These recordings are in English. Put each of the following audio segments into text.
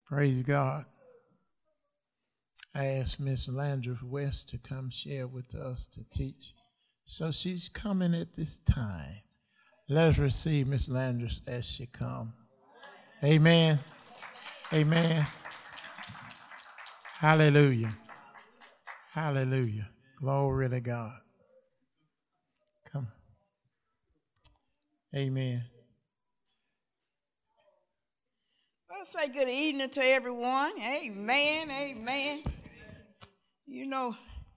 Praise God. I asked Miss Landry West to come share with us to teach. So she's coming at this time. Let us receive Miss Landry as she comes. Amen. Amen. Hallelujah. Hallelujah. Glory to God. Come. Amen. I'll say good evening to everyone. Amen. Amen. You know,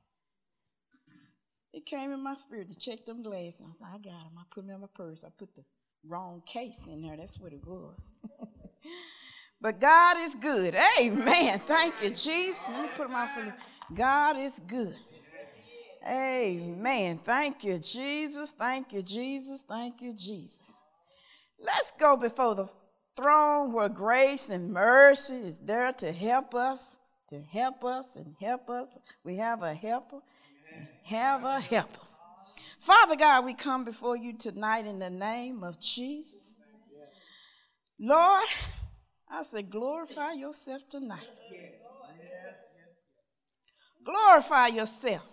it came in my spirit to check them glasses. I said, I got them. I put them in my purse. I put the wrong case in there. That's what it was. But God is good. Amen. Thank you, Jesus. Let me put them out for you. God is good. Amen. Thank you, Jesus. Thank you, Jesus. Thank you, Jesus. Let's go before the throne where grace and mercy is there to help us and help us. We have a helper. Have a helper. Father God, we come before you tonight in the name of Jesus. Lord, I say glorify yourself tonight. Glorify yourself.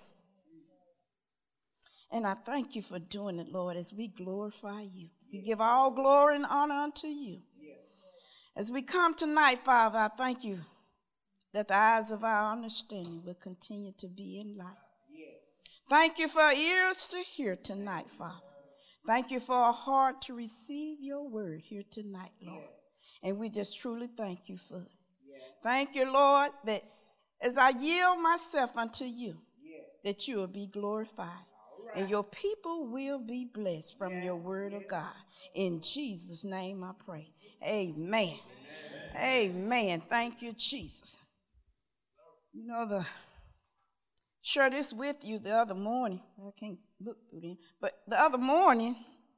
And I thank you for doing it, Lord, as we glorify you. We give all glory and honor unto you. As we come tonight, Father, I thank you that the eyes of our understanding will continue to be enlightened. Thank you for ears to hear tonight, Father. Thank you for a heart to receive your word here tonight, Lord. And we just truly thank you for it. Thank you, Lord, that as I yield myself unto you, that you will be glorified. And your people will be blessed from your word of God. In Jesus' name I pray. Amen. Amen. Thank you, Jesus. You know, share this with you the other morning. I can't look through them. But the other morning,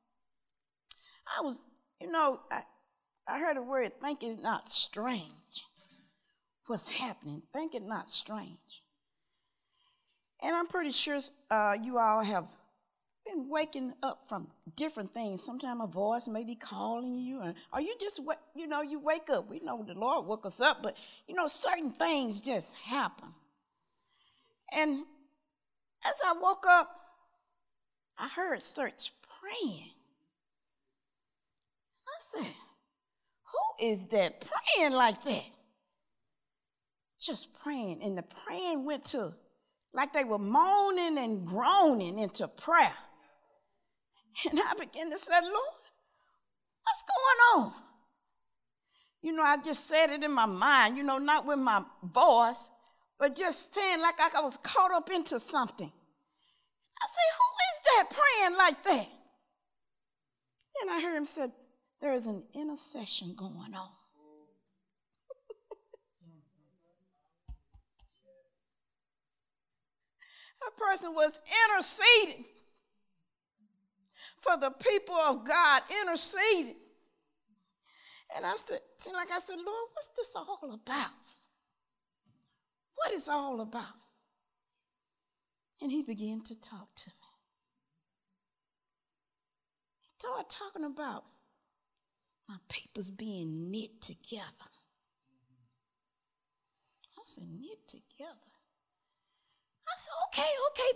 I heard a word, think it not strange. What's happening? Think it not strange. And I'm pretty sure you all have been waking up from different things. Sometimes a voice may be calling you, or you just, you wake up. We know the Lord woke us up, but, certain things just happen. And as I woke up, I heard Search praying. I said, who is that praying like that? Just praying. And the praying went to, like they were moaning and groaning into prayer. And I began to say, Lord, what's going on? I just said it in my mind, not with my voice, but just saying like I was caught up into something. I said, who is that praying like that? And I heard him say, there is an intercession going on. A person was interceding for the people of God, interceding. And I said, Lord, what's this all about? What is all about? And he began to talk to me. He started talking about my people's being knit together. I said, knit together? I said, okay,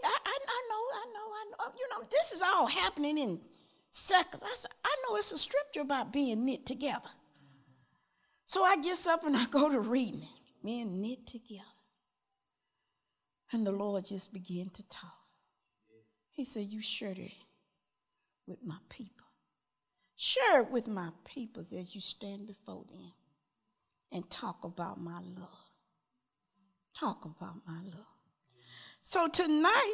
I know. This is all happening in seconds. I said, I know it's a scripture about being knit together. So I get up and I go to reading it, being knit together. And the Lord just began to talk. He said, you share it with my people. Share it with my people as you stand before them and talk about my love. Talk about my love. So tonight,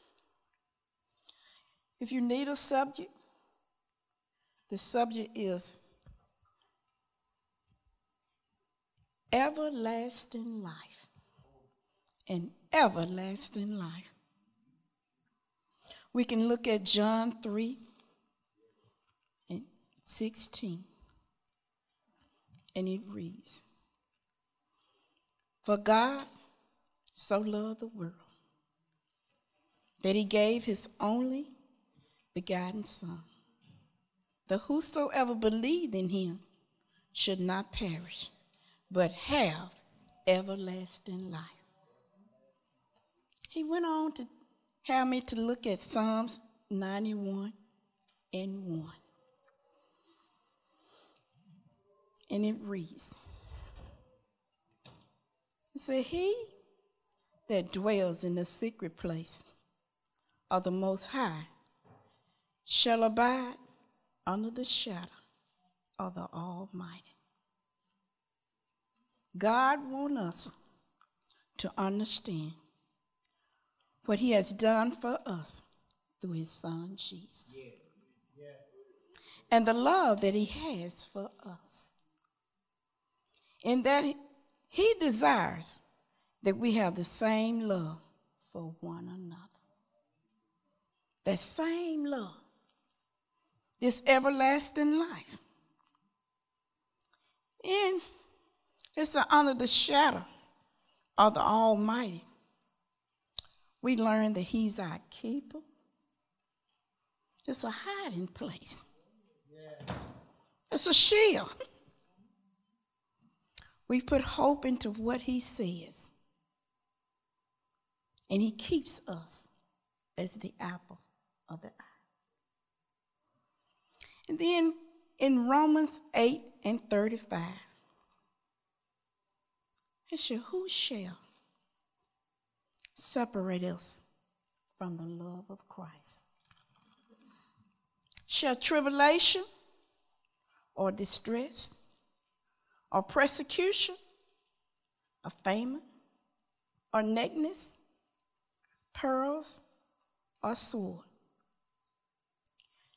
if you need a subject, the subject is everlasting life. An everlasting life. We can look at John 3:16, and it reads, for God so loved the world that he gave his only begotten Son, that whosoever believed in him should not perish, but have everlasting life. He went on to have me to look at Psalms 91 and 1. And it reads, it said, he that dwells in the secret place of the Most High shall abide under the shadow of the Almighty. God wants us to understand what he has done for us through his son Jesus. And the love that he has for us. And that he desires that we have the same love for one another. That same love. This everlasting life. And it's under the shadow of the Almighty. We learn that he's our keeper. It's a hiding place. It's a shield. We put hope into what he says. And he keeps us as the apple of the eye. And then in Romans 8 and 35, it says, who shall separate us from the love of Christ? Shall tribulation or distress or persecution or famine or nakedness, perils or sword?